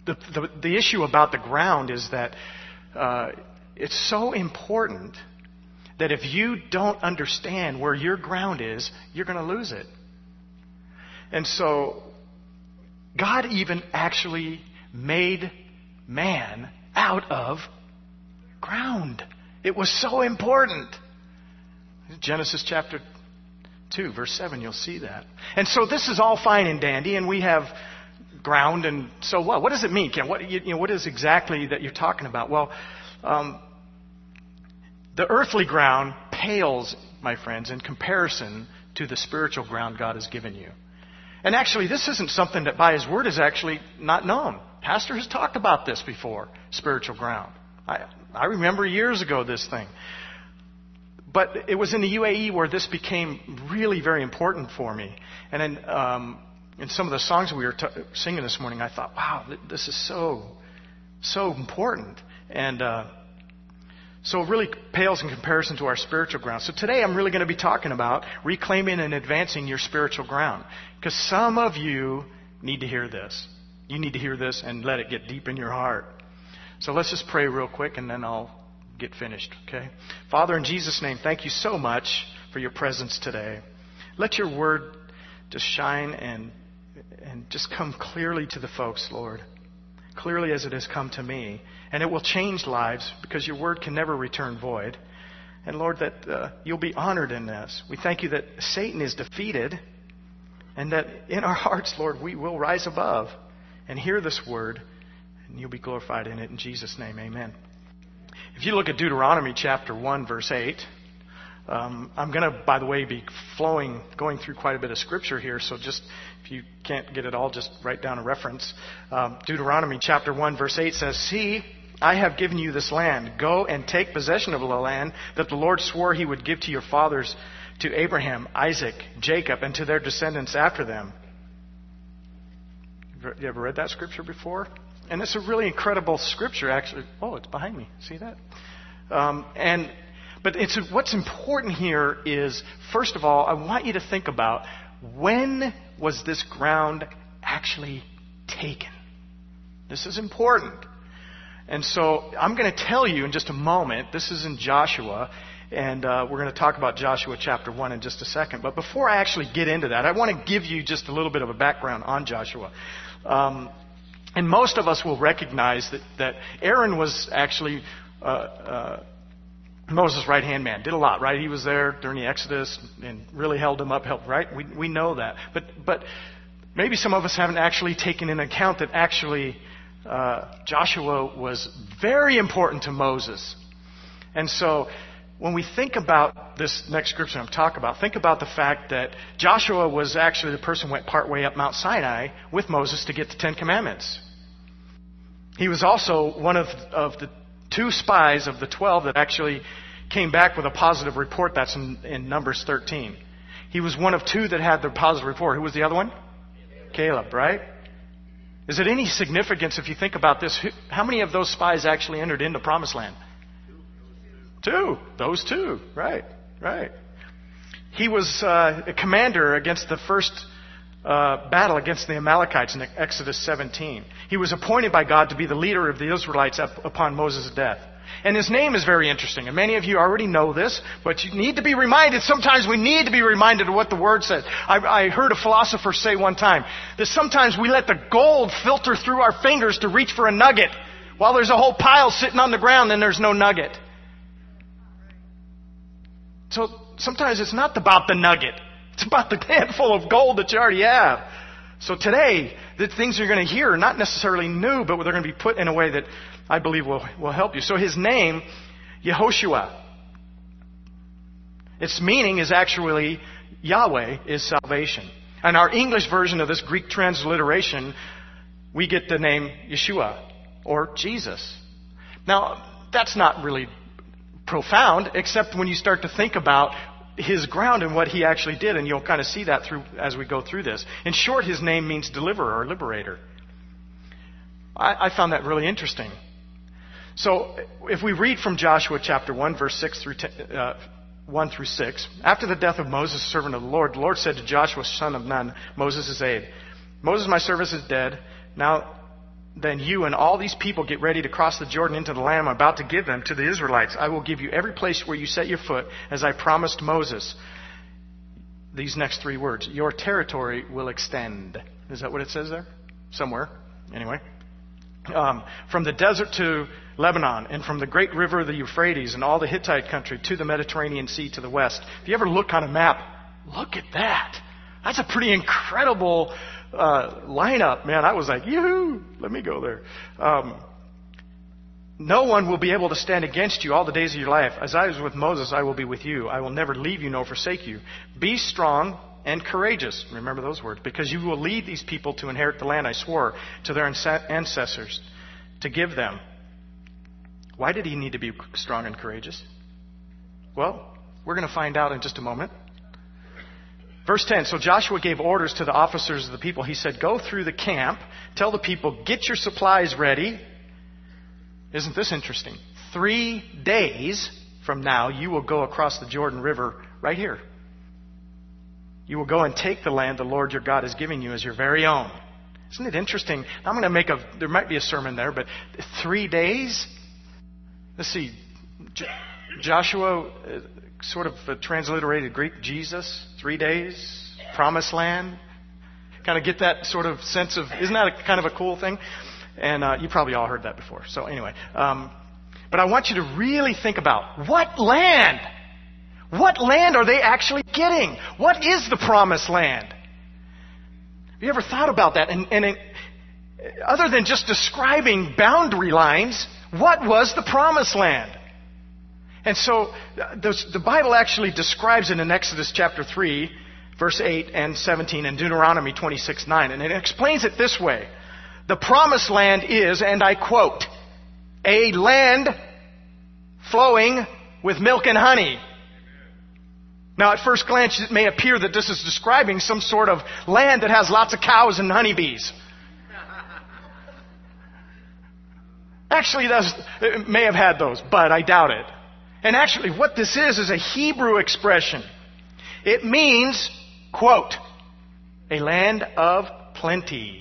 the issue about the ground is that it's so important that if you don't understand where your ground is, you're going to lose it. And so God even actually made man out of ground. It was so important. Genesis chapter 2, verse 7, you'll see that. And so this is all fine and dandy, and we have ground, and so what? What does it mean, Ken? What is exactly that you're talking about? Well, the earthly ground pales, my friends, in comparison to the spiritual ground God has given you. And actually, this isn't something that by His Word is actually not known. Pastor has talked about this before, spiritual ground. I remember years ago this thing. But it was in the UAE where this became really very important for me. And in some of the songs we were singing this morning, I thought, wow, this is so important. And so it really pales in comparison to our spiritual ground. So today I'm really going to be talking about reclaiming and advancing your spiritual ground. Because some of you need to hear this. You need to hear this and let it get deep in your heart. So let's just pray real quick and then I'll get finished, okay? Father, in Jesus' name, thank you so much for your presence today. Let your word just shine and just come clearly to the folks, Lord. Clearly as it has come to me. And it will change lives because your word can never return void. And Lord, that you'll be honored in this. We thank you that Satan is defeated and that in our hearts, Lord, we will rise above and hear this word and you'll be glorified in it. In Jesus' name, amen. If you look at Deuteronomy chapter 1, verse 8, I'm going to, by the way, be going through quite a bit of scripture here. So just, if you can't get it all, just write down a reference. Deuteronomy chapter 1, verse 8 says, "See, I have given you this land. Go and take possession of the land that the Lord swore He would give to your fathers, to Abraham, Isaac, Jacob, and to their descendants after them." You ever read that scripture before? And it's a really incredible scripture, actually. Oh, it's behind me. See that? But what's important here is, first of all, I want you to think about, when was this ground actually taken? This is important. And so I'm going to tell you in just a moment. This is in Joshua, and we're going to talk about Joshua chapter 1 in just a second. But before I actually get into that, I want to give you just a little bit of a background on Joshua. And most of us will recognize that Aaron was actually Moses' right-hand man. Did a lot, right? He was there during the Exodus and really held him up, right? We know that. But maybe some of us haven't actually taken into account that actually Joshua was very important to Moses. And so when we think about this next scripture I'm talking about, think about the fact that Joshua was actually the person who went partway up Mount Sinai with Moses to get the Ten Commandments. He was also one of the 2 spies of the 12 that actually came back with a positive report. That's in Numbers 13. He was one of 2 that had the positive report. Who was the other one? Caleb, right? Is it any significance if you think about this? How many of those spies actually entered into Promised Land? 2. Those 2. Right. He was a commander against the first battle against the Amalekites in Exodus 17. He was appointed by God to be the leader of the Israelites upon Moses' death. And his name is very interesting. And many of you already know this, but you need to be reminded. Sometimes we need to be reminded of what the Word says. I heard a philosopher say one time that sometimes we let the gold filter through our fingers to reach for a nugget, while there's a whole pile sitting on the ground and there's no nugget. So sometimes it's not about the nugget. It's about the handful of gold that you already have. So today, the things you're going to hear are not necessarily new, but they're going to be put in a way that I believe will help you. So his name, Yehoshua. Its meaning is actually Yahweh is salvation. And our English version of this Greek transliteration, we get the name Yeshua or Jesus. Now, that's not really profound, except when you start to think about his ground and what he actually did, and you'll kind of see that through as we go through this. In short, his name means deliverer or liberator. I found that really interesting. So, if we read from Joshua chapter 1, verse 1 through 6, after the death of Moses, servant of the Lord said to Joshua, son of Nun, Moses' aide, Moses, my servant, is dead. Now then you and all these people get ready to cross the Jordan into the land I'm about to give them to the Israelites. I will give you every place where you set your foot, as I promised Moses. These next 3 words. Your territory will extend. Is that what it says there? Somewhere. Anyway. From the desert to Lebanon, and from the great river of the Euphrates and all the Hittite country to the Mediterranean Sea to the west. If you ever look on a map, look at that. That's a pretty incredible lineup, man. I was like, yoo-hoo, let me go there. No one will be able to stand against you all the days of your life. As I was with Moses, I will be with you. I will never leave you nor forsake you. Be strong and courageous. Remember those words. Because you will lead these people to inherit the land I swore to their ancestors to give them. Why did he need to be strong and courageous? Well, we're going to find out in just a moment. Verse 10, so Joshua gave orders to the officers of the people. He said, go through the camp, tell the people, get your supplies ready. Isn't this interesting? 3 days from now, you will go across the Jordan River right here. You will go and take the land the Lord your God is giving you as your very own. Isn't it interesting? I'm going to there might be a sermon there, but 3 days? Let's see. Joshua, sort of a transliterated Greek, Jesus, 3 days, promised land. Kind of get that sort of sense of, isn't that kind of a cool thing? And you probably all heard that before. So anyway, but I want you to really think about what land? What land are they actually getting? What is the promised land? Have you ever thought about that? Other than just describing boundary lines, what was the promised land? And so the Bible actually describes it in Exodus chapter 3, verse 8 and 17, and Deuteronomy 26:9. And it explains it this way. The promised land is, and I quote, a land flowing with milk and honey. Now, at first glance, it may appear that this is describing some sort of land that has lots of cows and honeybees. Actually, it may have had those, but I doubt it. And actually, what this is a Hebrew expression. It means, quote, a land of plenty.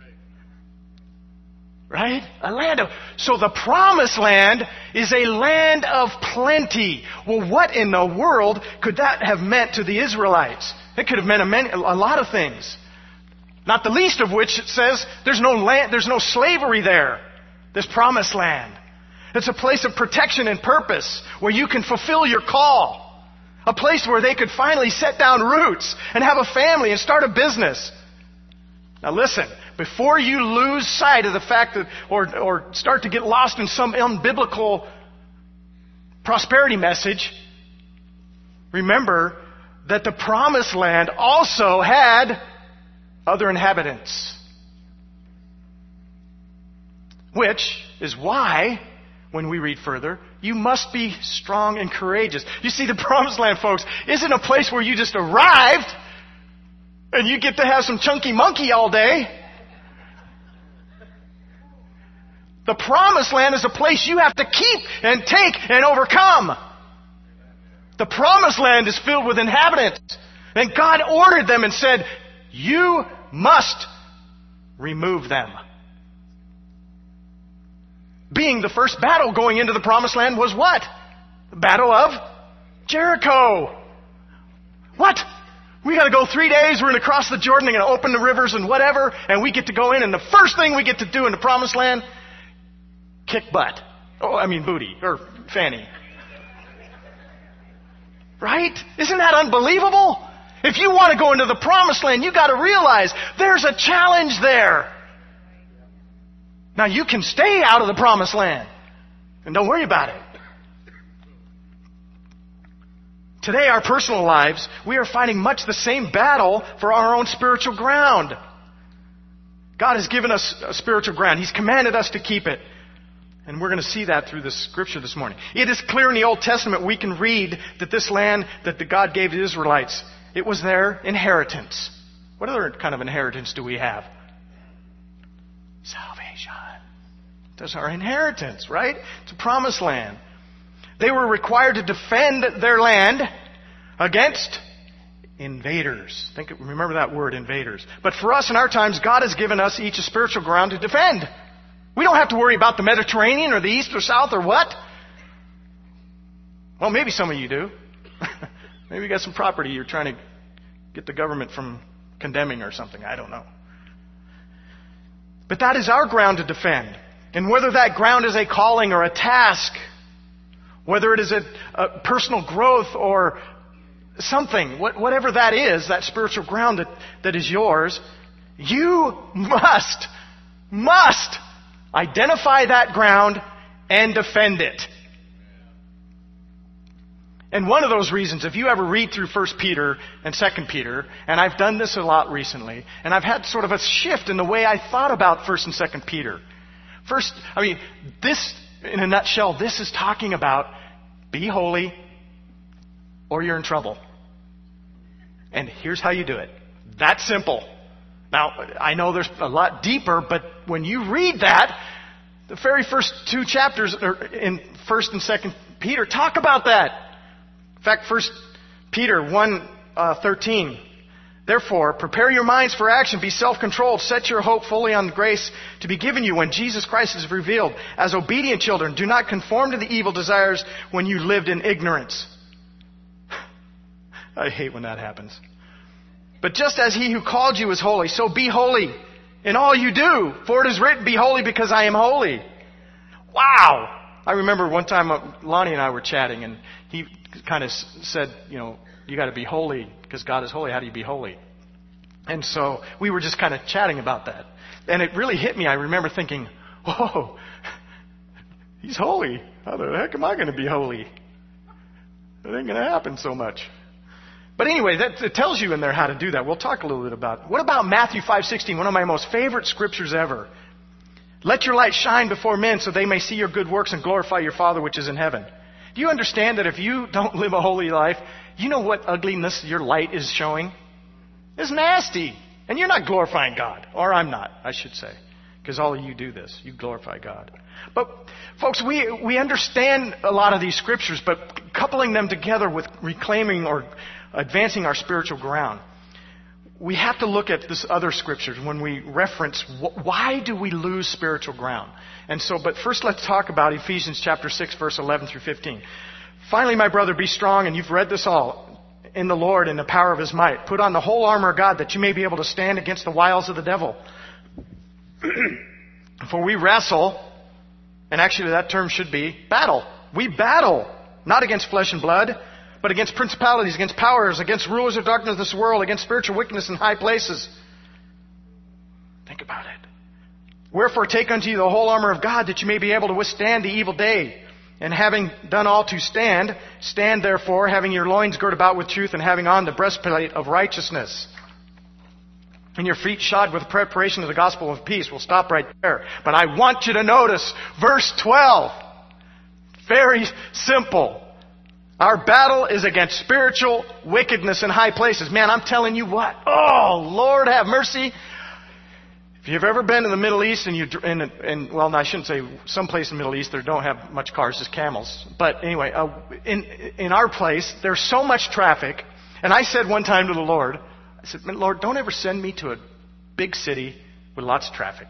Right? So the promised land is a land of plenty. Well, what in the world could that have meant to the Israelites? It could have meant a lot of things. Not the least of which it says there's no slavery there. This promised land. It's a place of protection and purpose where you can fulfill your call. A place where they could finally set down roots and have a family and start a business. Now listen, before you lose sight of the fact that, or start to get lost in some unbiblical prosperity message, remember that the promised land also had other inhabitants. Which is why, when we read further, you must be strong and courageous. You see, the promised land, folks, isn't a place where you just arrived and you get to have some chunky monkey all day. The promised land is a place you have to keep and take and overcome. The promised land is filled with inhabitants. And God ordered them and said, you must remove them. Being the first battle going into the promised land was what? The Battle of Jericho. What? We got to go 3 days. We're going to cross the Jordan. They're going to open the rivers and whatever. And we get to go in. And the first thing we get to do in the promised land, kick butt. Booty or fanny. Right? Isn't that unbelievable? If you want to go into the promised land, you got to realize there's a challenge there. Now you can stay out of the promised land. And don't worry about it. Today, our personal lives, we are fighting much the same battle for our own spiritual ground. God has given us a spiritual ground. He's commanded us to keep it. And we're going to see that through the scripture this morning. It is clear in the Old Testament we can read that this land that God gave the Israelites, it was their inheritance. What other kind of inheritance do we have? Salvation. That's our inheritance, right? It's a promised land. They were required to defend their land against invaders. Remember that word, invaders. But for us in our times, God has given us each a spiritual ground to defend. We don't have to worry about the Mediterranean or the east or south or what. Well, maybe some of you do. Maybe you got some property you're trying to get the government from condemning or something. I don't know. But that is our ground to defend. And whether that ground is a calling or a task, whether it is a personal growth or something, whatever that is, that spiritual ground that is yours, you must identify that ground and defend it. And one of those reasons, if you ever read through 1 Peter and 2 Peter, and I've done this a lot recently, and I've had sort of a shift in the way I thought about 1 and 2 Peter. This, in a nutshell, this is talking about be holy or you're in trouble. And here's how you do it. That's simple. Now, I know there's a lot deeper, but when you read that, the very first two chapters in 1 and 2 Peter talk about that. In fact, 1 Peter 1:13. Therefore, prepare your minds for action. Be self-controlled. Set your hope fully on the grace to be given you when Jesus Christ is revealed. As obedient children, do not conform to the evil desires when you lived in ignorance. I hate when that happens. But just as he who called you is holy, so be holy in all you do. For it is written, be holy because I am holy. Wow! I remember one time Lonnie and I were chatting, and he kind of said, you got to be holy because God is holy. How do you be holy? And so we were just kind of chatting about that. And it really hit me. I remember thinking, whoa, he's holy. How the heck am I going to be holy? It ain't going to happen so much. But anyway, it tells you in there how to do that. We'll talk a little bit about it. What about Matthew 5:16, one of my most favorite scriptures ever? Let your light shine before men so they may see your good works and glorify your Father which is in heaven. Do you understand that if you don't live a holy life, you know what ugliness your light is showing? It's nasty. And you're not glorifying God. Or I'm not, I should say. Because all of you do this. You glorify God. But, folks, we understand a lot of these scriptures, but coupling them together with reclaiming or advancing our spiritual ground, we have to look at this other scriptures when we reference why do we lose spiritual ground. And so, but first let's talk about Ephesians chapter 6, verse 11 through 15. Finally, my brother, be strong, and you've read this all, in the Lord and the power of His might. Put on the whole armor of God that you may be able to stand against the wiles of the devil. For we wrestle, and actually that term should be battle. We battle, not against flesh and blood, but against principalities, against powers, against rulers of darkness of this world, against spiritual wickedness in high places. Think about it. Wherefore take unto you the whole armor of God, that you may be able to withstand the evil day. And having done all to stand, stand therefore, having your loins girt about with truth, and having on the breastplate of righteousness, and your feet shod with the preparation of the gospel of peace. We'll stop right there. But I want you to notice verse 12. Very simple. Our battle is against spiritual wickedness in high places. Man, I'm telling you what. Oh, Lord have mercy. If you've ever been in the Middle East well, I shouldn't say someplace in the Middle East, they don't have much cars, just camels. But anyway, in our place, there's so much traffic. And I said one time to the Lord, I said, Lord, don't ever send me to a big city with lots of traffic.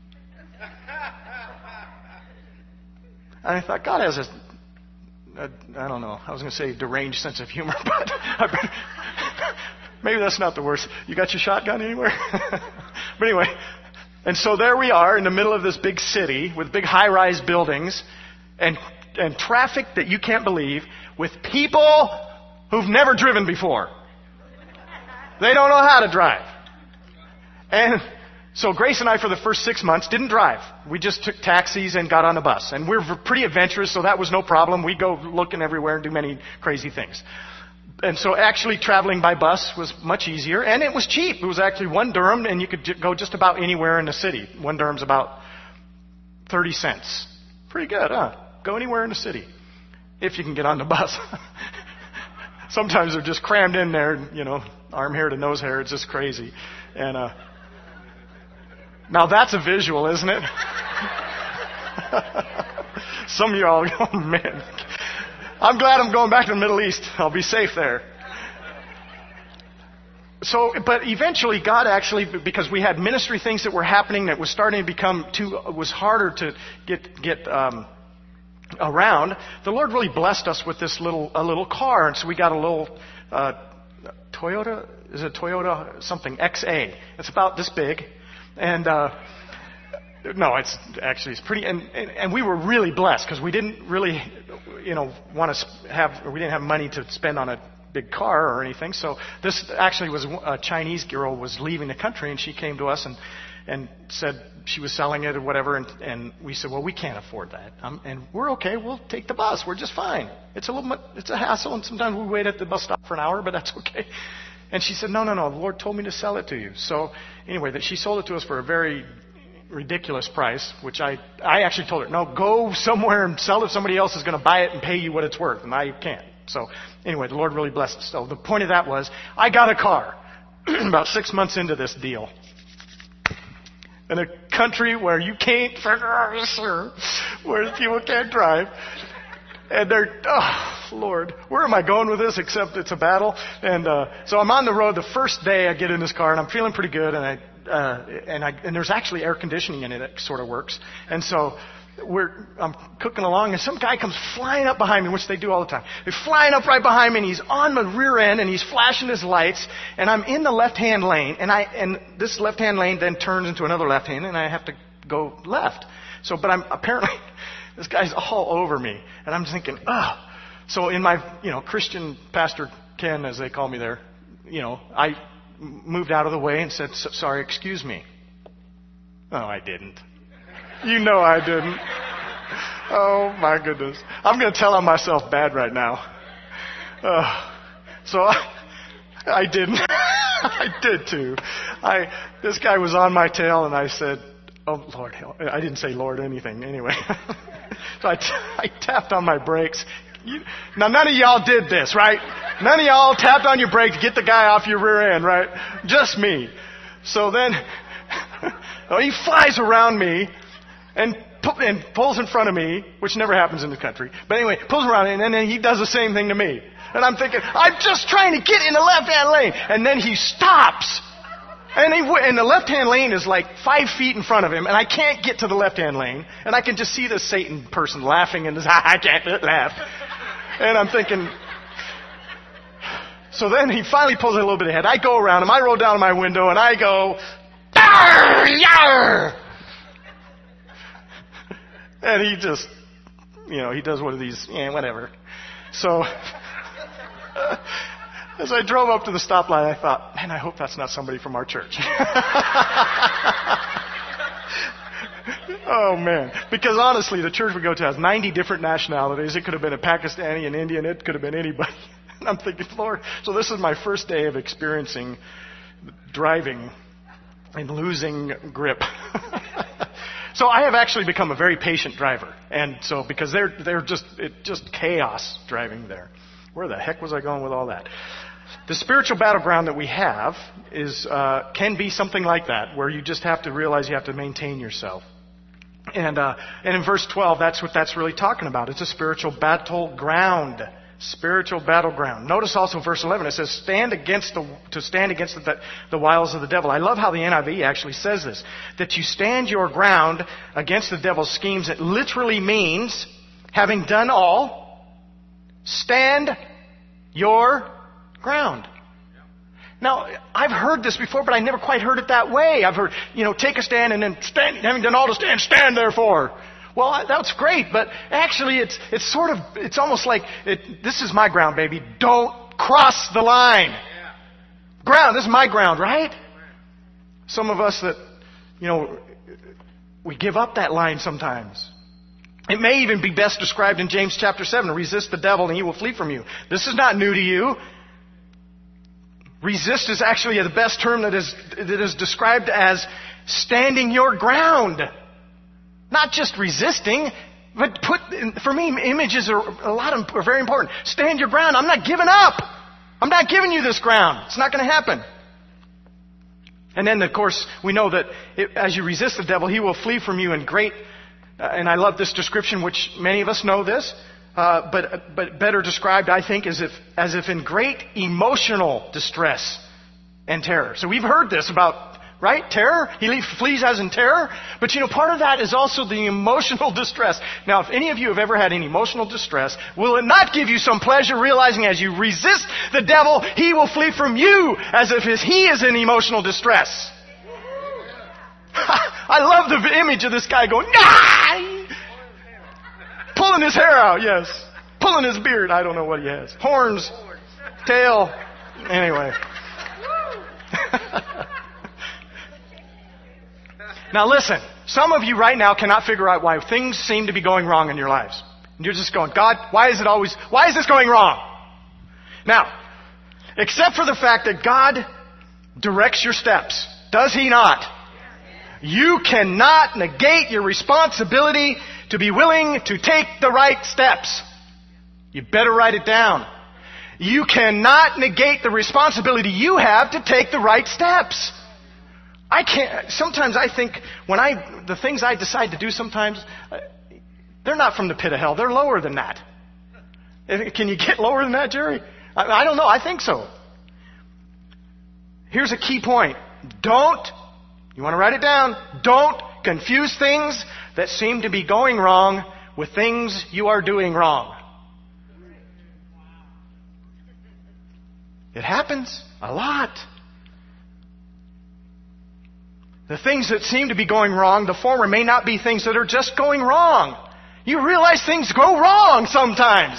And I thought, God has I don't know, I was going to say deranged sense of humor, but maybe that's not the worst. You got your shotgun anywhere? But anyway, and so there we are in the middle of this big city with big high-rise buildings and traffic that you can't believe with people who've never driven before. They don't know how to drive. And so Grace and I, for the first 6 months, didn't drive. We just took taxis and got on a bus. And we're pretty adventurous, so that was no problem. We go looking everywhere and do many crazy things. And so actually traveling by bus was much easier. And it was cheap. It was actually 1 dirham, and you could go just about anywhere in the city. 1 dirham's about 30 cents. Pretty good, huh? Go anywhere in the city. If you can get on the bus. Sometimes they're just crammed in there, arm hair to nose hair. It's just crazy. And now that's a visual, isn't it? Some of you all go, oh, man. I'm glad I'm going back to the Middle East. I'll be safe there. but eventually God actually, because we had ministry things that were happening that was starting to become was harder to get around, the Lord really blessed us with a little car. And so we got a little, Toyota, is it Toyota something, XA. It's about this big. And, no, it's pretty, and we were really blessed because we didn't really, want to we didn't have money to spend on a big car or anything. So this actually was a Chinese girl was leaving the country, and she came to us and said she was selling it or whatever, and we said, well, we can't afford that, and we're okay. We'll take the bus. We're just fine. It's a hassle, and sometimes we wait at the bus stop for an hour, but that's okay. And she said, no, the Lord told me to sell it to you. So anyway, she sold it to us for a very ridiculous price, which I actually told her, no, go somewhere and sell it. Somebody else is going to buy it and pay you what it's worth, and I can't. So anyway, the Lord really blessed us. So the point of that was, I got a car about 6 months into this deal. In a country where you can't figure out, where people can't drive. And they're, oh, Lord, where am I going with this except it's a battle? And so I'm on the road the first day I get in this car, and I'm feeling pretty good, and there's actually air conditioning in it that sort of works. And so I'm cooking along, and some guy comes flying up behind me, which they do all the time. They're flying up right behind me, and he's on the rear end, and he's flashing his lights, and I'm in the left-hand lane, and this left-hand lane then turns into another left hand, and I have to go left. So, but I'm apparently, this guy's all over me, and I'm thinking, oh. So in my, Christian Pastor Ken, as they call me there, I moved out of the way and said, sorry, excuse me. No, I didn't. I didn't. Oh, my goodness. I'm going to tell on myself bad right now. So I didn't. I did too. This guy was on my tail, and I said, oh, Lord, I didn't say Lord anything anyway. So I tapped on my brakes. Now, none of y'all did this, right? None of y'all tapped on your brake to get the guy off your rear end, right? Just me. So then he flies around me and pulls in front of me, which never happens in the country. But anyway, pulls around me, and then he does the same thing to me. And I'm thinking, I'm just trying to get in the left-hand lane. And then he stops. And the left-hand lane is like 5 feet in front of him, and I can't get to the left-hand lane. And I can just see the Satan person laughing, and I can't laugh. And I'm thinking, so then he finally pulls a little bit ahead. I go around him, I roll down my window, and I go, Yar! And he just, he does one of these, whatever. So, as I drove up to the stoplight, I thought, man, I hope that's not somebody from our church. Oh, man. Because honestly, the church we go to has 90 different nationalities. It could have been a Pakistani, an Indian. It could have been anybody. And I'm thinking, Lord, so this is my first day of experiencing driving and losing grip. So I have actually become a very patient driver. And so, because it's just chaos driving there. Where the heck was I going with all that? The spiritual battleground that we have can be something like that, where you just have to realize you have to maintain yourself. And in verse 12, that's what that's really talking about. It's a spiritual battleground. Spiritual battleground. Notice also verse 11. It says, stand against the wiles of the devil. I love how the NIV actually says this. That you stand your ground against the devil's schemes. It literally means, having done all, stand your ground. Now, I've heard this before, but I never quite heard it that way. I've heard, take a stand and then stand, having done all to stand therefore. Well, that's great, but actually it's almost like, this is my ground, baby. Don't cross the line. Ground, this is my ground, right? Some of us that, we give up that line sometimes. It may even be best described in James chapter 7. Resist the devil and he will flee from you. This is not new to you. Resist is actually the best term that is described as standing your ground. Not just resisting, but for me, images are very important. Stand your ground. I'm not giving up. I'm not giving you this ground. It's not going to happen. And then, of course, we know that as you resist the devil, he will flee from you in great, and I love this description, which many of us know this, but better described, I think, as if in great emotional distress. and terror. So we've heard this about, right? Terror. He flees as in terror. But part of that is also the emotional distress. Now, if any of you have ever had any emotional distress, will it not give you some pleasure realizing as you resist the devil, he will flee from you as if he is in emotional distress? I love the image of this guy going, ah! Pulling his hair out, yes. Pulling his beard. I don't know what he has. Horns, tail. Anyway. Now listen, some of you right now cannot figure out why things seem to be going wrong in your lives. And you're just going, God, why is this going wrong? Now, except for the fact that God directs your steps, does He not? You cannot negate your responsibility to be willing to take the right steps. You better write it down. You cannot negate the responsibility you have to take the right steps. Sometimes I think the things I decide to do sometimes, they're not from the pit of hell. They're lower than that. Can you get lower than that, Jerry? I don't know. I think so. Here's a key point. You want to write it down? Don't confuse things that seem to be going wrong with things you are doing wrong. It happens a lot. The things that seem to be going wrong, the former may not be things that are just going wrong. You realize things go wrong sometimes.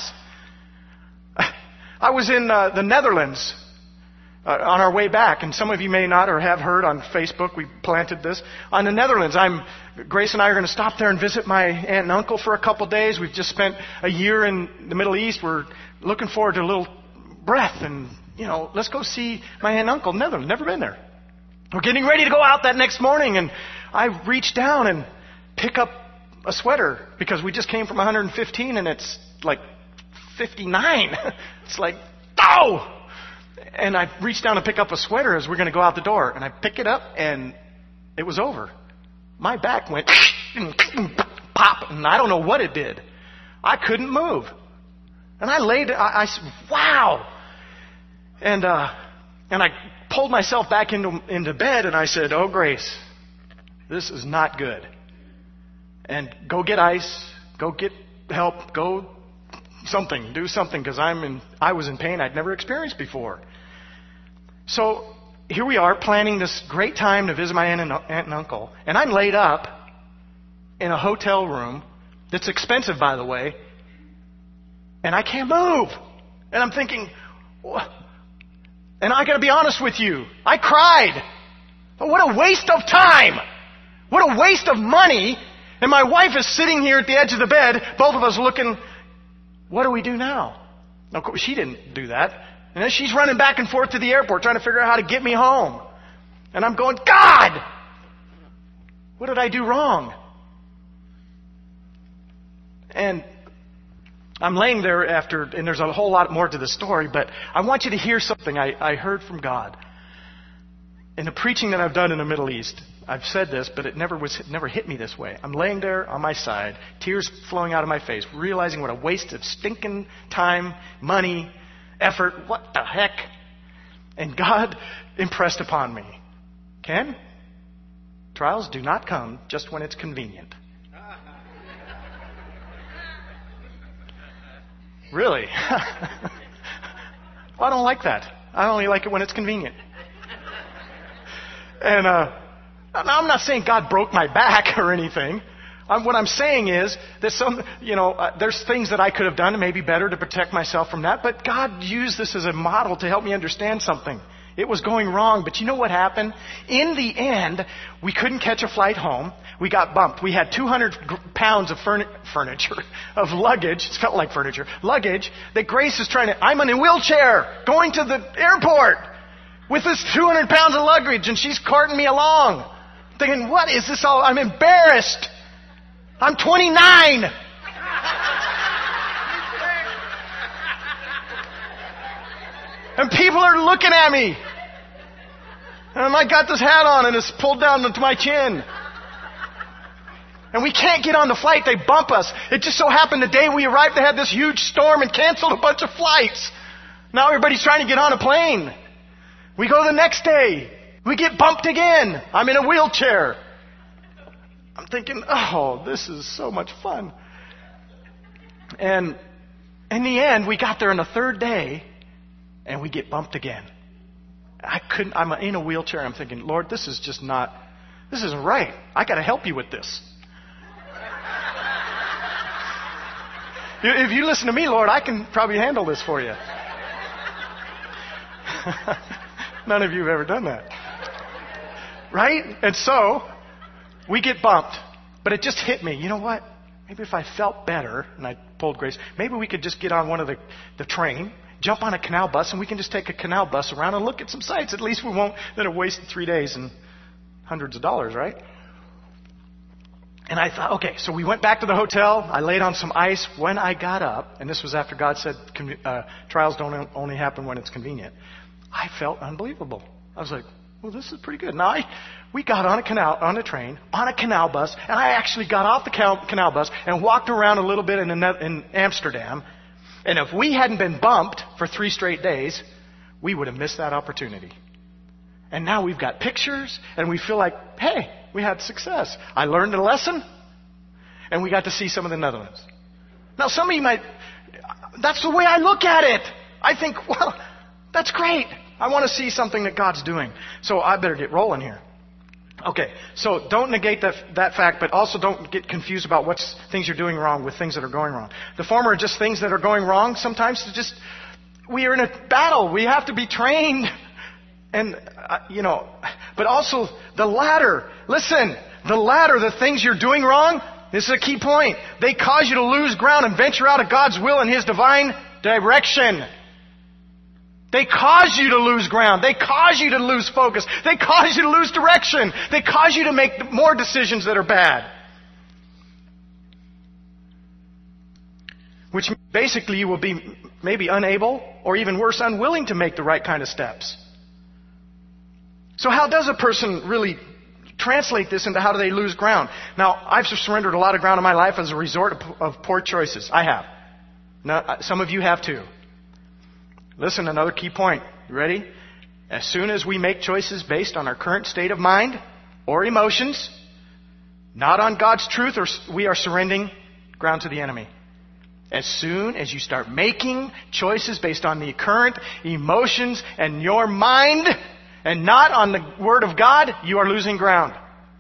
I was in the Netherlands on our way back, and some of you may not or have heard on Facebook, we planted this. On the Netherlands, Grace and I are going to stop there and visit my aunt and uncle for a couple days. We've just spent a year in the Middle East. We're looking forward to a little breath and, let's go see my aunt and uncle in the Netherlands. Never been there. We're getting ready to go out that next morning, and I reach down and pick up a sweater because we just came from 115 and it's like 59. It's like, oh! And I reached down to pick up a sweater as we're going to go out the door, and I pick it up and it was over. My back went pop, and I don't know what it did. I couldn't move. And I laid, I said, wow! And I pulled myself back into bed, and I said, oh, Grace, this is not good. And go get ice, go get help, go do something, because I was in pain I'd never experienced before. So here we are planning this great time to visit my aunt and uncle, and I'm laid up in a hotel room that's expensive, by the way, and I can't move. And I'm thinking, what? And I got to be honest with you, I cried. What a waste of time. What a waste of money. And my wife is sitting here at the edge of the bed, both of us looking, what do we do now? Of course, she didn't do that. And then she's running back and forth to the airport trying to figure out how to get me home. And I'm going, God! What did I do wrong? And I'm laying there and there's a whole lot more to the story, but I want you to hear something I heard from God. In the preaching that I've done in the Middle East, I've said this, but it never hit me this way. I'm laying there on my side, tears flowing out of my face, realizing what a waste of stinking time, money, effort, what the heck? And God impressed upon me, Ken, trials do not come just when it's convenient. Really? I don't like that. I only like it when it's convenient. And I'm not saying God broke my back or anything. What I'm saying is that there's things that I could have done maybe better to protect myself from that, but God used this as a model to help me understand something. It was going wrong, but you know what happened? In the end, we couldn't catch a flight home. We got bumped. We had 200 pounds of furniture, of luggage. It felt like furniture. Luggage that Grace is I'm in a wheelchair going to the airport with this 200 pounds of luggage, and she's carting me along. Thinking, what is this all? I'm embarrassed. I'm 29. And people are looking at me. And I got this hat on and it's pulled down to my chin. And we can't get on the flight. They bump us. It just so happened the day we arrived, they had this huge storm and canceled a bunch of flights. Now everybody's trying to get on a plane. We go the next day. We get bumped again. I'm in a wheelchair. I'm thinking, oh, this is so much fun. And in the end, we got there on the third day, and we get bumped again. I'm in a wheelchair. I'm thinking, Lord, this isn't right. I got to help you with this. If you listen to me, Lord, I can probably handle this for you. None of you have ever done that. Right? And so, we get bumped. But it just hit me. You know what? Maybe if I felt better, and I pulled Grace, maybe we could just get on one of the train, jump on a canal bus, and we can just take a canal bus around and look at some sights. At least we won't then have wasted 3 days and hundreds of dollars, right? And I thought, okay, so we went back to the hotel. I laid on some ice. When I got up, and this was after God said trials don't only happen when it's convenient, I felt unbelievable. I was like, well, this is pretty good. Now, we got on a train, on a canal bus, and I actually got off the canal bus and walked around a little bit in Amsterdam. And if we hadn't been bumped for 3 straight days, we would have missed that opportunity. And now we've got pictures, and we feel like, hey, we had success. I learned a lesson, and we got to see some of the Netherlands. Now, some of you that's the way I look at it. I think, well, that's great. I want to see something that God's doing. So I better get rolling here. Okay, so don't negate that fact, but also don't get confused about what things you're doing wrong with things that are going wrong. The former are just things that are going wrong. Sometimes we are in a battle. We have to be trained. And, but also the latter. Listen, the latter, the things you're doing wrong, this is a key point. They cause you to lose ground and venture out of God's will and His divine direction. They cause you to lose ground. They cause you to lose focus. They cause you to lose direction. They cause you to make more decisions that are bad. Which basically you will be maybe unable, or even worse, unwilling to make the right kind of steps. So how does a person really translate this into how do they lose ground? Now, I've surrendered a lot of ground in my life as a result of poor choices. I have. Now, some of you have too. Listen, another key point. You ready? As soon as we make choices based on our current state of mind or emotions, not on God's truth, we are surrendering ground to the enemy. As soon as you start making choices based on the current emotions and your mind and not on the Word of God, you are losing ground.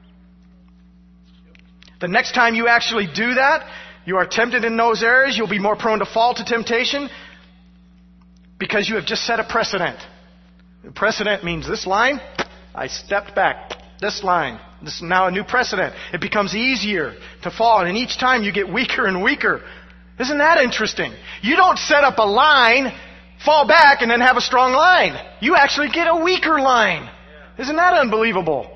The next time you actually do that, you are tempted in those areas, you'll be more prone to fall to temptation because you have just set a precedent. The precedent means this line, I stepped back. This line, this is now a new precedent. It becomes easier to fall, and each time you get weaker and weaker. Isn't that interesting? You don't set up a line, fall back, and then have a strong line. You actually get a weaker line. Isn't that unbelievable?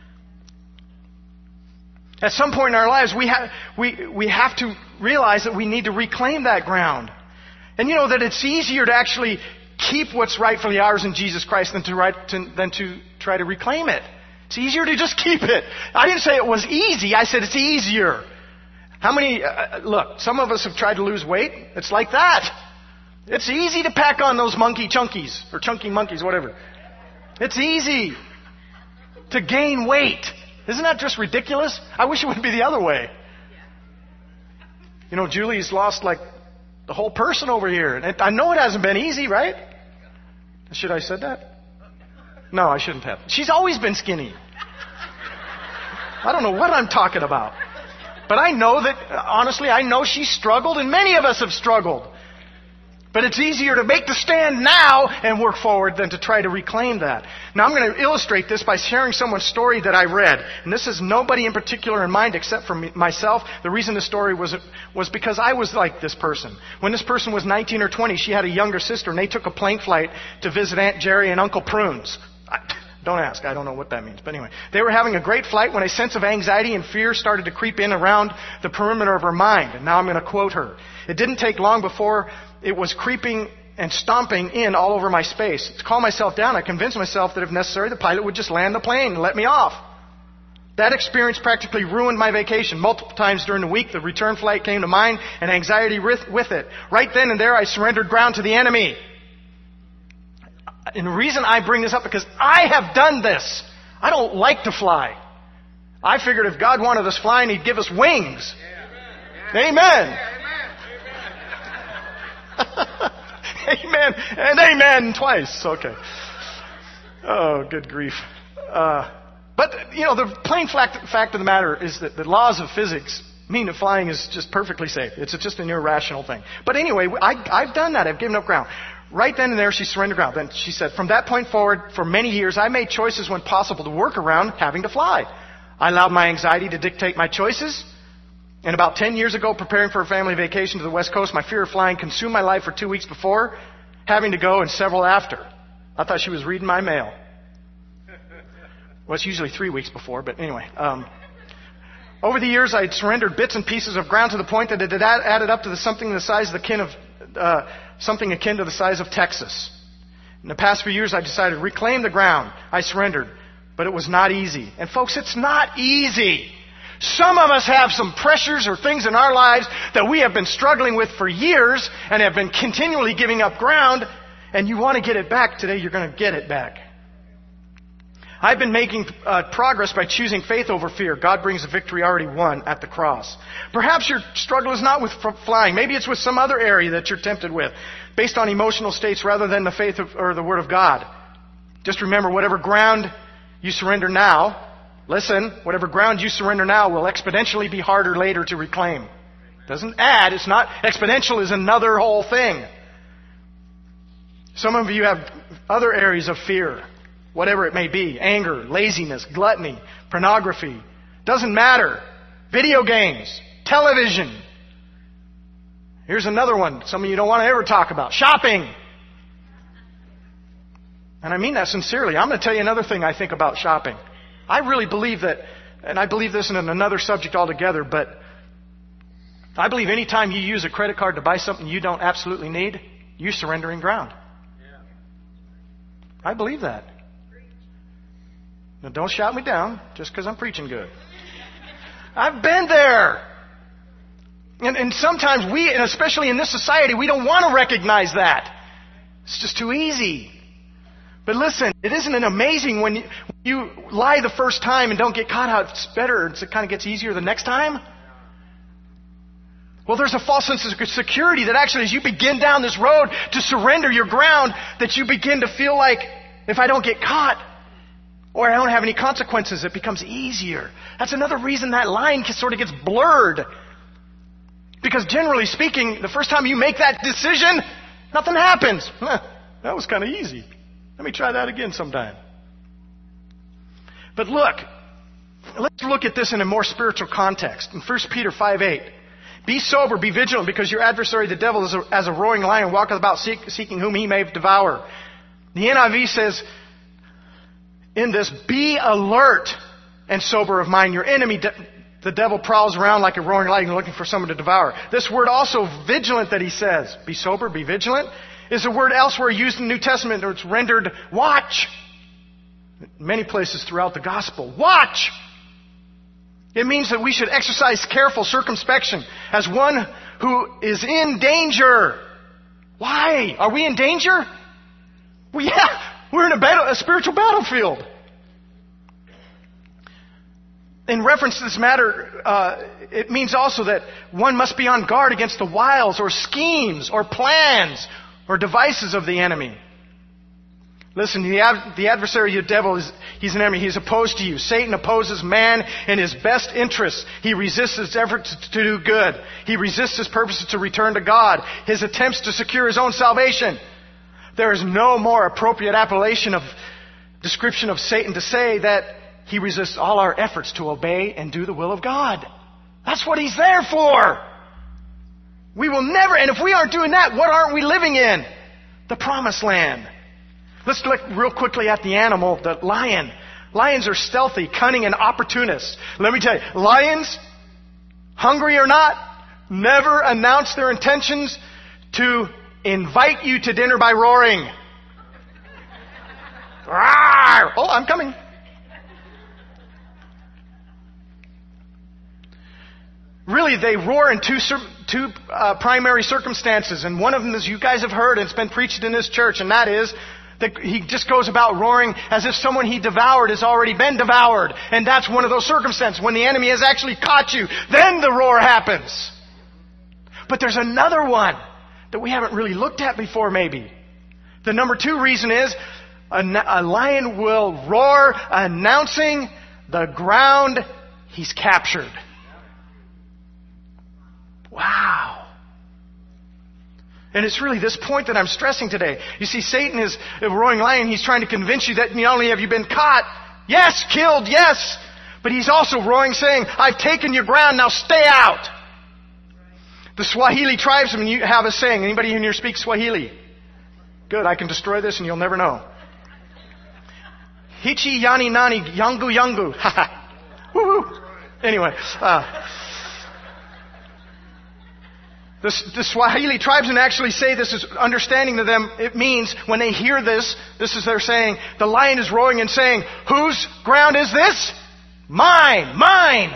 At some point in our lives, we have to realize that we need to reclaim that ground. And you know that it's easier to actually keep what's rightfully ours in Jesus Christ than to try to reclaim it. It's easier to just keep it. I didn't say it was easy. I said it's easier. How many, look, some of us have tried to lose weight. It's like that. It's easy to pack on those monkey chunkies, or chunky monkeys, whatever. It's easy to gain weight. Isn't that just ridiculous? I wish it would be the other way. You know, Julie's lost like the whole person over here. And I know it hasn't been easy, right? Should I have said that? No, I shouldn't have. She's always been skinny. I don't know what I'm talking about. But I know that, honestly, I know she struggled, and many of us have struggled. But it's easier to make the stand now and work forward than to try to reclaim that. Now, I'm going to illustrate this by sharing someone's story that I read. And this is nobody in particular in mind except for myself. The reason the story was because I was like this person. When this person was 19 or 20, she had a younger sister, and they took a plane flight to visit Aunt Jerry and Uncle Prunes. Don't ask. I don't know what that means. But anyway, they were having a great flight when a sense of anxiety and fear started to creep in around the perimeter of her mind. And now I'm going to quote her. It didn't take long before it was creeping and stomping in all over my space. To calm myself down, I convinced myself that if necessary, the pilot would just land the plane and let me off. That experience practically ruined my vacation. Multiple times during the week, the return flight came to mind and anxiety with it. Right then and there, I surrendered ground to the enemy. And the reason I bring this up because I have done this. I don't like to fly. I figured if God wanted us flying, He'd give us wings. Amen. Amen. And amen twice. Okay. Oh, good grief. But, the plain fact of the matter is that the laws of physics mean that flying is just perfectly safe. It's just an irrational thing. But anyway, I've done that. I've given up ground. Right then and there, she surrendered ground. Then she said, from that point forward, for many years, I made choices when possible to work around having to fly. I allowed my anxiety to dictate my choices. And about 10 years ago, preparing for a family vacation to the West Coast, my fear of flying consumed my life for 2 weeks before, having to go and several after. I thought she was reading my mail. Well, it's usually 3 weeks before, but anyway. Over the years, I had surrendered bits and pieces of ground to the point that it had added up to something akin to the size of Texas. In the past few years, I decided to reclaim the ground. I surrendered, but it was not easy. And folks, it's not easy. Some of us have some pressures or things in our lives that we have been struggling with for years and have been continually giving up ground, and you want to get it back. Today, you're going to get it back. I've been making progress by choosing faith over fear. God brings a victory already won at the cross. Perhaps your struggle is not with flying. Maybe it's with some other area that you're tempted with, based on emotional states rather than the faith or the Word of God. Just remember, whatever ground you surrender now, whatever ground you surrender now will exponentially be harder later to reclaim. Doesn't add, it's not, exponential is another whole thing. Some of you have other areas of fear. Whatever it may be, anger, laziness, gluttony, pornography, doesn't matter. Video games, television. Here's another one some of you don't want to ever talk about. Shopping. And I mean that sincerely. I'm going to tell you another thing I think about shopping. I really believe that, and I believe this in another subject altogether, but I believe anytime you use a credit card to buy something you don't absolutely need, you're surrendering ground. I believe that. Now, don't shout me down just because I'm preaching good. I've been there. And sometimes and especially in this society, we don't want to recognize that. It's just too easy. But listen, it isn't it amazing when you lie the first time and don't get caught out? It's better. It kind of gets easier the next time. Well, there's a false sense of security that actually as you begin down this road to surrender your ground, that you begin to feel like, if I don't get caught, or I don't have any consequences, it becomes easier. That's another reason that line sort of gets blurred. Because generally speaking, the first time you make that decision, nothing happens. That was kind of easy. Let me try that again sometime. But let's look at this in a more spiritual context. In 1 Peter 5:8, be sober, be vigilant, because your adversary, the devil, is as a roaring lion, walketh about seeking whom he may devour. The NIV says, in this, be alert and sober of mind. Your enemy, the devil, prowls around like a roaring lion looking for someone to devour. This word also, vigilant, that he says, be sober, be vigilant, is a word elsewhere used in the New Testament, or it's rendered watch. Many places throughout the gospel. Watch! It means that we should exercise careful circumspection as one who is in danger. Why? Are we in danger? Well, yeah. We're in a spiritual battlefield. In reference to this matter, it means also that one must be on guard against the wiles or schemes or plans or devices of the enemy. Listen, the adversary, the devil, he's an enemy. He's opposed to you. Satan opposes man in his best interests. He resists his efforts to do good. He resists his purposes to return to God, his attempts to secure his own salvation. There is no more appropriate description of Satan to say that he resists all our efforts to obey and do the will of God. That's what he's there for. We will never, and if we aren't doing that, what aren't we living in? The promised land. Let's look real quickly at the animal, the lion. Lions are stealthy, cunning, and opportunists. Let me tell you, lions, hungry or not, never announce their intentions to invite you to dinner by roaring. Rawr! Oh, I'm coming. Really, they roar in two primary circumstances. And one of them, as you guys have heard, and it's been preached in this church, and that is He just goes about roaring as if someone he devoured has already been devoured. And that's one of those circumstances. When the enemy has actually caught you, then the roar happens. But there's another one that we haven't really looked at before maybe. The number 2 reason is a lion will roar announcing the ground he's captured. Wow. And it's really this point that I'm stressing today. You see, Satan is a roaring lion. He's trying to convince you that not only have you been caught, yes, killed, yes, but he's also roaring saying, I've taken your ground, now stay out. The Swahili tribesmen have a saying. Anybody in here speak Swahili? Good, I can destroy this and you'll never know. Hichi yani nani yangu yangu. Woohoo. Anyway, the Swahili tribesmen actually say this is understanding to them. It means when they hear this is they're saying, the lion is roaring and saying, whose ground is this? Mine, mine.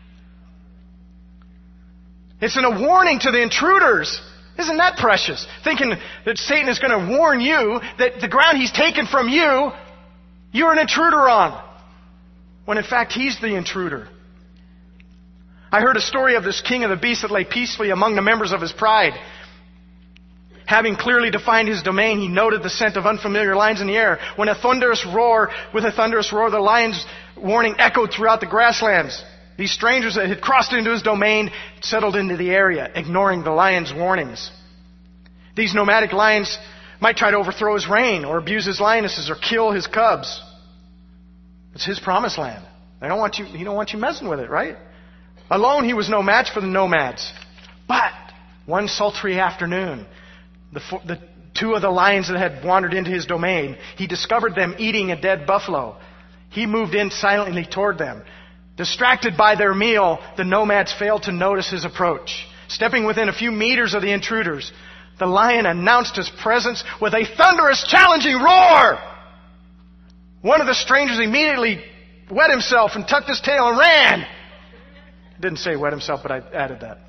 It's a warning to the intruders. Isn't that precious? Thinking that Satan is going to warn you that the ground he's taken from you, you're an intruder on. When in fact he's the intruder. I heard a story of this king of the beasts that lay peacefully among the members of his pride. Having clearly defined his domain, he noted the scent of unfamiliar lions in the air. With a thunderous roar, the lion's warning echoed throughout the grasslands. These strangers that had crossed into his domain settled into the area, ignoring the lion's warnings. These nomadic lions might try to overthrow his reign or abuse his lionesses or kill his cubs. It's his promised land. He don't want you messing with it, right? Alone, he was no match for the nomads. But one sultry afternoon, the 2 of the lions that had wandered into his domain, he discovered them eating a dead buffalo. He moved in silently toward them. Distracted by their meal, the nomads failed to notice his approach. Stepping within a few meters of the intruders, the lion announced his presence with a thunderous, challenging roar. One of the strangers immediately wet himself and tucked his tail and ran. Didn't say wet himself, but I added that.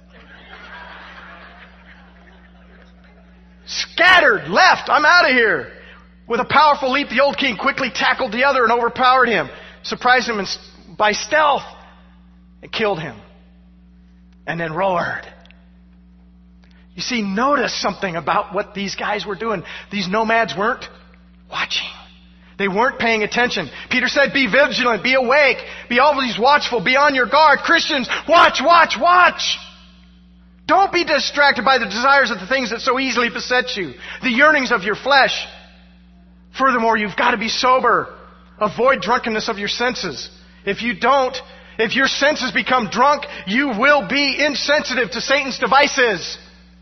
Scattered, left, I'm out of here. With a powerful leap, the old king quickly tackled the other and overpowered him, surprised him by stealth, and killed him. And then roared. You see, notice something about what these guys were doing. These nomads weren't watching. They weren't paying attention. Peter said, be vigilant, be awake, be always watchful, be on your guard. Christians, watch, watch, watch. Don't be distracted by the desires of the things that so easily beset you, the yearnings of your flesh. Furthermore, you've got to be sober. Avoid drunkenness of your senses. If your senses become drunk, you will be insensitive to Satan's devices.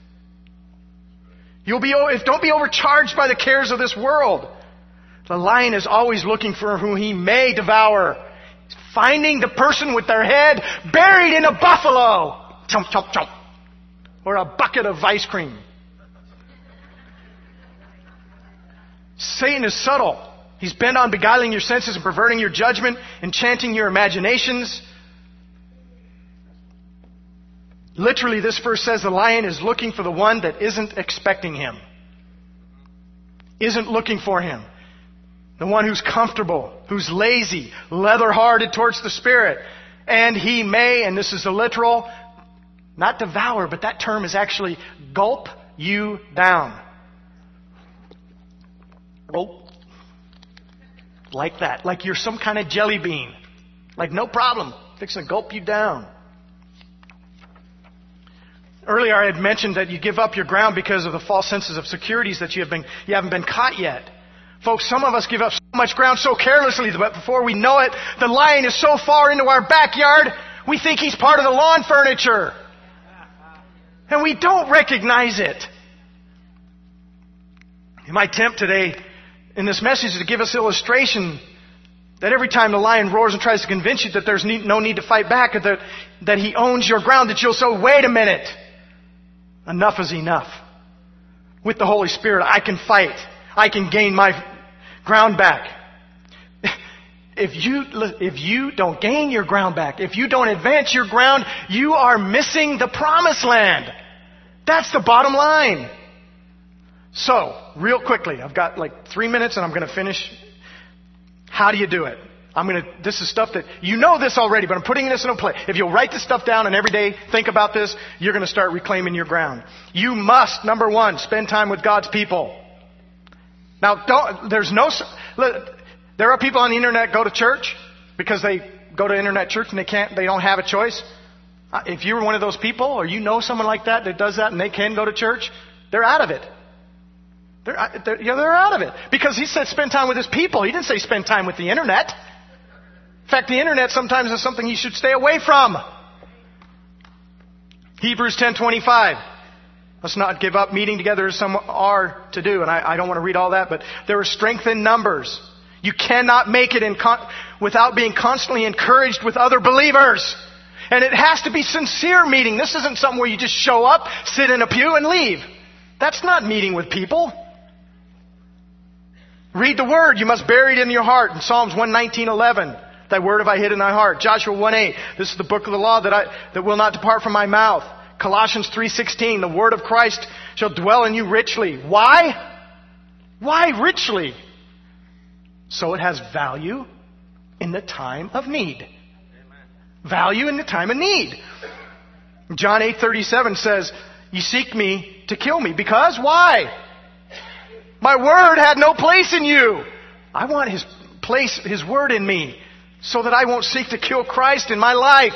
Don't be overcharged by the cares of this world. The lion is always looking for whom he may devour. He's finding the person with their head buried in a buffalo. Chomp, chomp, chomp. Or a bucket of ice cream. Satan is subtle. He's bent on beguiling your senses and perverting your judgment, enchanting your imaginations. Literally, this verse says the lion is looking for the one that isn't expecting him. Isn't looking for him. The one who's comfortable, who's lazy, leather-hearted towards the Spirit. And he may, and this is the literal, not devour, but that term is actually gulp you down. Gulp. Like that. Like you're some kind of jelly bean. Like no problem. Fixing to gulp you down. Earlier I had mentioned that you give up your ground because of the false senses of securities that you haven't been caught yet. Folks, some of us give up so much ground so carelessly that before we know it, the lion is so far into our backyard, we think he's part of the lawn furniture. And we don't recognize it. My attempt today in this message is to give us illustration that every time the lion roars and tries to convince you that there's no need to fight back, or that he owns your ground, that you'll say, wait a minute. Enough is enough. With the Holy Spirit, I can fight. I can gain my ground back. If you don't gain your ground back, if you don't advance your ground, you are missing the promised land. That's the bottom line. So, real quickly, I've got like 3 minutes and I'm going to finish. How do you do it? This is stuff that, you know this already, but I'm putting this in a place. If you'll write this stuff down and every day think about this, you're going to start reclaiming your ground. You must, number one, spend time with God's people. Now, there are people on the internet go to church because they go to internet church and they don't have a choice. If you're one of those people, or you know someone like that does that and they can go to church, they're out of it. They're out of it. Because he said spend time with his people. He didn't say spend time with the internet. In fact, the internet sometimes is something you should stay away from. Hebrews 10:25. Let's not give up meeting together as some are to do. And I don't want to read all that, but there is strength in numbers. You cannot make it without being constantly encouraged with other believers. And it has to be sincere meeting. This isn't something where you just show up, sit in a pew, and leave. That's not meeting with people. Read the Word. You must bury it in your heart. In Psalms 119:11. Thy word have I hid in thy heart. Joshua 1:8. This is the book of the law that will not depart from my mouth. Colossians 3:16. The word of Christ shall dwell in you richly. Why? Why richly? So it has value in the time of need. Value in the time of need. John 8:37 says, you seek me to kill me. Because why? My word had no place in you. I want His word in me, so that I won't seek to kill Christ in my life.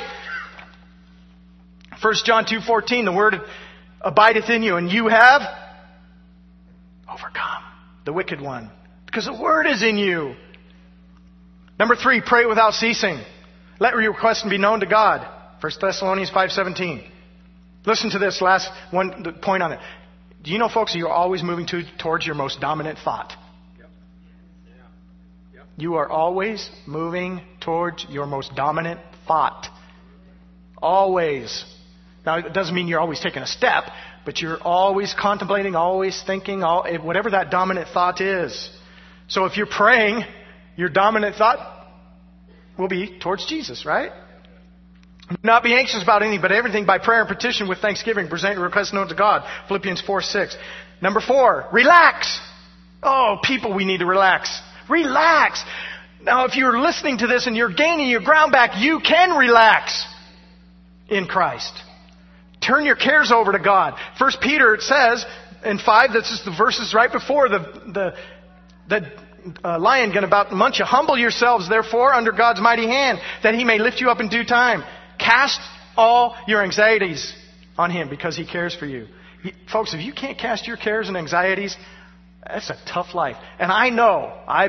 1 John 2:14, the word abideth in you, and you have overcome the wicked one, because the word is in you. Number 3, pray without ceasing. Let your requests be known to God. 1 Thessalonians 5:17. Listen to this last one, the point on it. Do you know, folks, you're always moving towards your most dominant thought? You are always moving towards your most dominant thought. Always. Now, it doesn't mean you're always taking a step, but you're always contemplating, always thinking, whatever that dominant thought is. So if you're praying, your dominant thought will be towards Jesus, right? Do not be anxious about anything, but everything by prayer and petition with thanksgiving. Present your requests known to God. Philippians 4:6. Number 4, relax. Oh, people, we need to relax. Relax. Now, if you're listening to this and you're gaining your ground back, you can relax in Christ. Turn your cares over to God. 1 Peter, it says in 5, this is the verses right before the lion going about munch you. Humble yourselves, therefore, under God's mighty hand, that He may lift you up in due time. Cast all your anxieties on Him, because He cares for you. Folks, if you can't cast your cares and anxieties, that's a tough life. And I know, I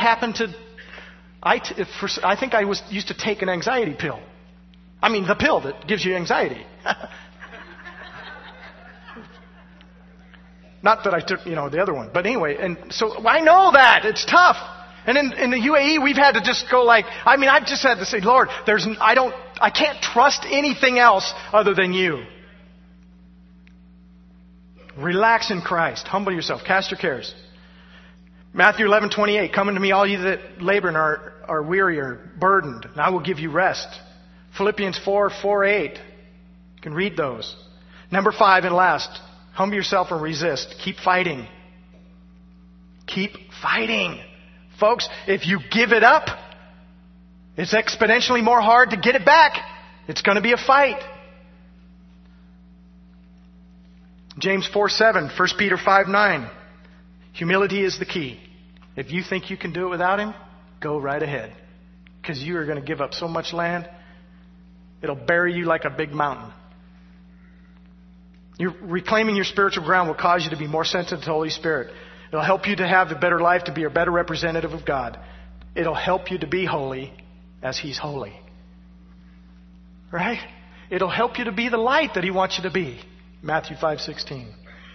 think I used to take an anxiety pill. I mean, the pill that gives you anxiety. Not that I took, the other one. But anyway, and so I know that. It's tough. And in the UAE, we've had to just go I've just had to say, Lord, I can't trust anything else other than you. Relax in Christ. Humble yourself. Cast your cares. Matthew 11:28. Come unto me, all you that labor and are weary or burdened, and I will give you rest. Philippians 4:8. You can read those. Number 5 and last. Humble yourself and resist. Keep fighting. Keep fighting. Folks, if you give it up, it's exponentially more hard to get it back. It's going to be a fight. James 4:7, 1 Peter 5:9. Humility is the key. If you think you can do it without Him, go right ahead. Because you are going to give up so much land, it'll bury you like a big mountain. Reclaiming your spiritual ground will cause you to be more sensitive to the Holy Spirit. It'll help you to have a better life, to be a better representative of God. It'll help you to be holy as He's holy. Right? It'll help you to be the light that He wants you to be. Matthew 5:16.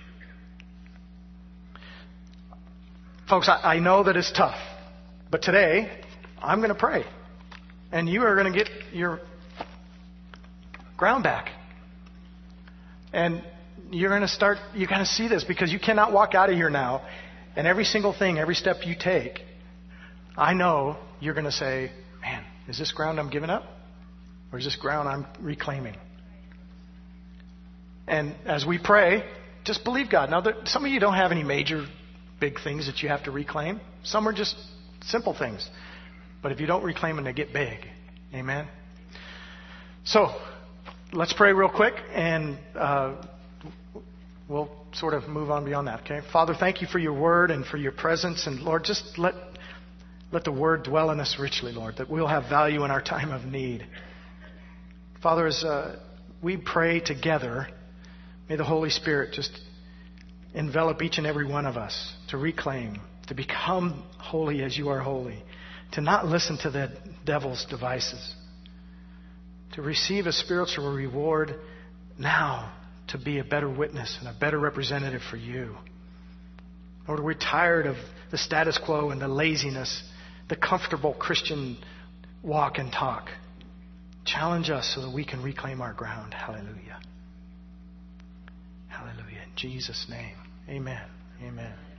Folks, I know that it's tough. But today, I'm going to pray. And you are going to get your ground back. And you're going to see this, because you cannot walk out of here now. And every single thing, every step you take, I know you're going to say, man, is this ground I'm giving up? Or is this ground I'm reclaiming? And as we pray, just believe God. Now, some of you don't have any major, big things that you have to reclaim. Some are just simple things. But if you don't reclaim them, they get big. Amen? So, let's pray real quick, and we'll sort of move on beyond that, okay? Father, thank you for your word and for your presence. And, Lord, just let the word dwell in us richly, Lord, that we'll have value in our time of need. Father, as we pray together, may the Holy Spirit just envelop each and every one of us to reclaim, to become holy as you are holy, to not listen to the devil's devices, to receive a spiritual reward now, to be a better witness and a better representative for you. Lord, we're tired of the status quo and the laziness, the comfortable Christian walk and talk. Challenge us so that we can reclaim our ground. Hallelujah. Hallelujah. In Jesus' name. Amen. Amen.